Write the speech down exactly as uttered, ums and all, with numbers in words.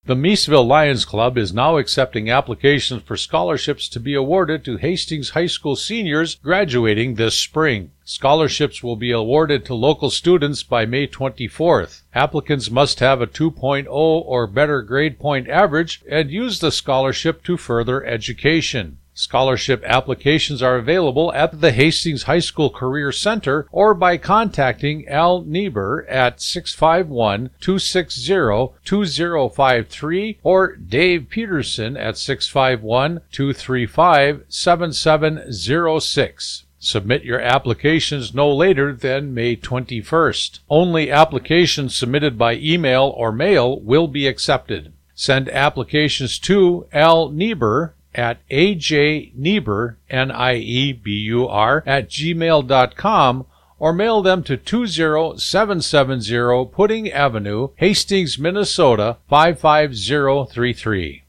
The Meesville Lions Club is now accepting applications for scholarships to be awarded to Hastings High School seniors graduating this spring. Scholarships will be awarded to local students by May twenty-fourth. Applicants must have a two point oh or better grade point average and use the scholarship to further education. Scholarship applications are available at the Hastings High School Career Center or by contacting Al Niebuhr at six five one, two six zero, two zero five three or Dave Peterson at six five one, two three five, seven seven zero six. Submit your applications no later than May twenty-first. Only applications submitted by email or mail will be accepted. Send applications to Al Niebuhr at A J Niebuhr, N I E B U R, at gmail dot com or mail them to two zero seven seven zero Pudding Avenue, Hastings, Minnesota five five zero three three.